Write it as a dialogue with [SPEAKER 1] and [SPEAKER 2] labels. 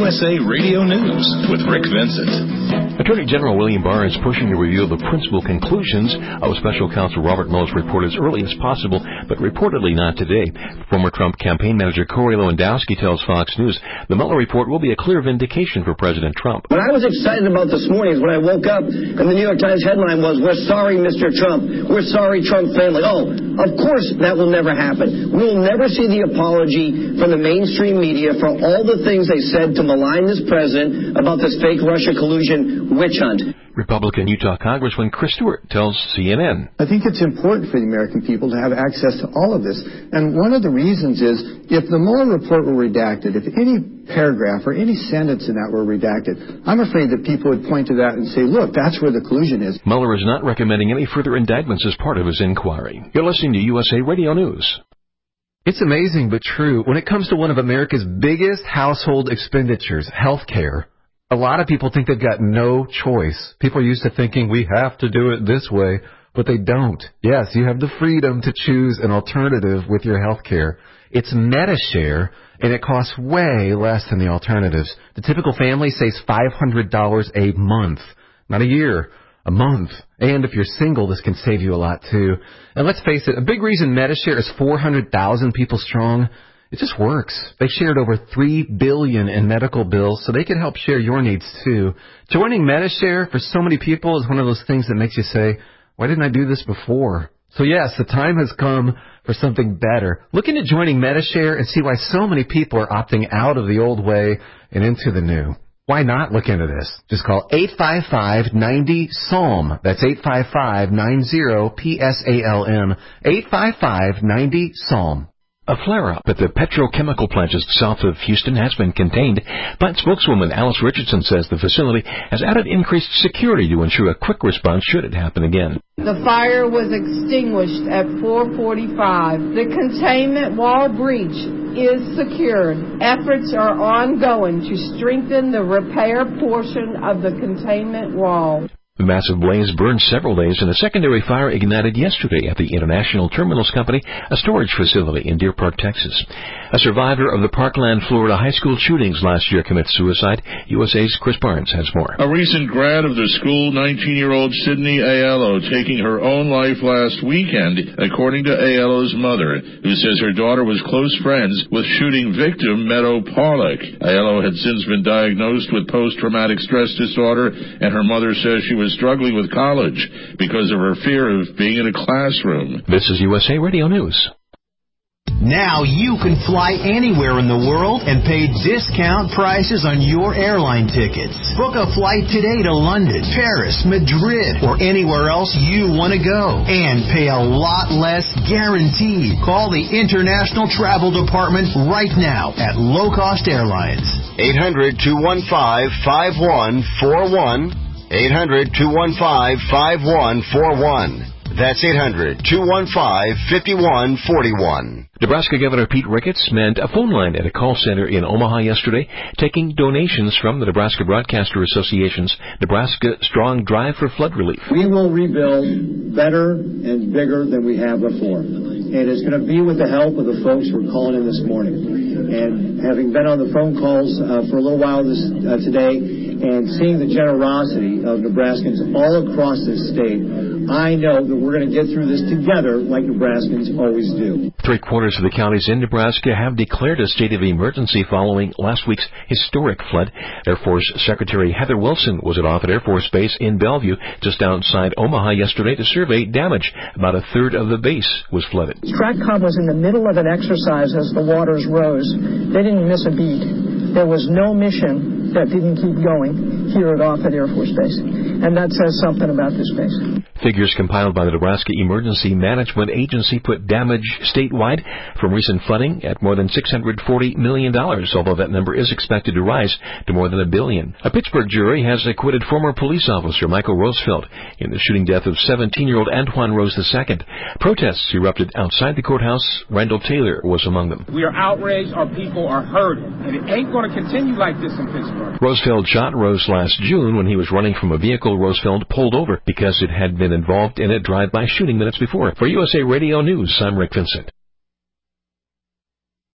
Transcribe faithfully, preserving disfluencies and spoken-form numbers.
[SPEAKER 1] U S A Radio News with Rick Vincent.
[SPEAKER 2] Attorney General William Barr is pushing to reveal the principal conclusions of Special Counsel Robert Mueller's report as early as possible, but reportedly not today. Former Trump campaign manager Corey Lewandowski tells Fox News the Mueller report will be a clear vindication for President Trump.
[SPEAKER 3] What I was excited about this morning is when I woke up and the New York Times headline was, "We're sorry, Mister Trump. We're sorry, Trump family." Oh, of course that will never happen. We will never see the apology from the mainstream media for all the things they said to malign this president about this fake Russia collusion witch hunt.
[SPEAKER 2] Republican Utah Congressman Chris Stewart tells C N N.
[SPEAKER 4] I think it's important for the American people to have access to all of this. And one of the reasons is if the Mueller report were redacted, if any paragraph or any sentence in that were redacted, I'm afraid that people would point to that and say, look, that's where the collusion is.
[SPEAKER 2] Mueller is not recommending any further indictments as part of his inquiry. You're listening to U S A Radio News.
[SPEAKER 5] It's amazing but true. When it comes to one of America's biggest household expenditures, health care, a lot of people think they've got no choice. People are used to thinking we have to do it this way, but they don't. Yes, you have the freedom to choose an alternative with your health care. It's MediShare, and it costs way less than the alternatives. The typical family saves five hundred dollars a month, not a year, a month. And if you're single, this can save you a lot, too. And let's face it, a big reason MediShare is four hundred thousand people strong. It just works. They've shared over three billion dollars in medical bills, so they can help share your needs, too. Joining MediShare for so many people is one of those things that makes you say, why didn't I do this before? So, yes, the time has come for something better. Look into joining MediShare and see why so many people are opting out of the old way and into the new. Why not look into this? Just call eight five five, nine zero, S A L M. That's eight five five, nine zero, P S A L M. eight five five, nine zero, S A L M.
[SPEAKER 2] A flare-up at the petrochemical plant just south of Houston has been contained. Plant spokeswoman Alice Richardson says the facility has added increased security to ensure a quick response should it happen again.
[SPEAKER 6] The fire was extinguished at four forty-five. The containment wall breach is secured. Efforts are ongoing to strengthen the repair portion of the containment wall.
[SPEAKER 2] The massive blaze burned several days, and a secondary fire ignited yesterday at the International Terminals Company, a storage facility in Deer Park, Texas. A survivor of the Parkland, Florida high school shootings last year commits suicide. U S A's Chris Barnes has more.
[SPEAKER 7] A recent grad of the school, nineteen-year-old Sydney Aiello, taking her own life last weekend, according to Aiello's mother, who says her daughter was close friends with shooting victim Meadow Pollock. Aiello had since been diagnosed with post-traumatic stress disorder, and her mother says she was was struggling with college because of her fear of being in a classroom.
[SPEAKER 2] This is U S A Radio News.
[SPEAKER 8] Now you can fly anywhere in the world and pay discount prices on your airline tickets. Book a flight today to London, Paris, Madrid, or anywhere else you want to go. And pay a lot less guaranteed. Call the International Travel Department right now at Low Cost Airlines.
[SPEAKER 9] eight hundred, two one five, five one four one. eight hundred, two one five, five one four one. That's eight hundred, two one five, five one four one.
[SPEAKER 2] Nebraska Governor Pete Ricketts manned a phone line at a call center in Omaha yesterday, taking donations from the Nebraska Broadcaster Association's Nebraska Strong Drive for Flood Relief.
[SPEAKER 4] We will rebuild better and bigger than we have before. And it's going to be with the help of the folks who are calling in this morning. And having been on the phone calls uh, for a little while this uh, today and seeing the generosity of Nebraskans all across this state, I know that we're going to get through this together like Nebraskans always do.
[SPEAKER 2] Three quarters of the counties in Nebraska have declared a state of emergency following last week's historic flood. Air Force Secretary Heather Wilson was at Offutt Air Force Base in Bellevue, just outside Omaha yesterday, to survey damage. About a third of the base was flooded.
[SPEAKER 10] STRATCOM was in the middle of an exercise as the waters rose. They didn't miss a beat. There was no mission that didn't keep going here at Offutt Air Force Base. And that says something about this base.
[SPEAKER 2] Figures compiled by the Nebraska Emergency Management Agency put damage statewide from recent flooding at more than six hundred forty million dollars, although that number is expected to rise to more than a billion. A Pittsburgh jury has acquitted former police officer Michael Rosefeld in the shooting death of seventeen-year-old Antoine Rose the Second. Protests erupted outside the courthouse. Randall Taylor was among them.
[SPEAKER 11] We are outraged. Our people are hurting, and it ain't going to continue like this in Pittsburgh.
[SPEAKER 2] Rosefeld shot Rose last June when he was running from a vehicle Rosefeld pulled over because it had been involved in a drive-by shooting minutes before. For U S A Radio News, I'm Rick Vincent.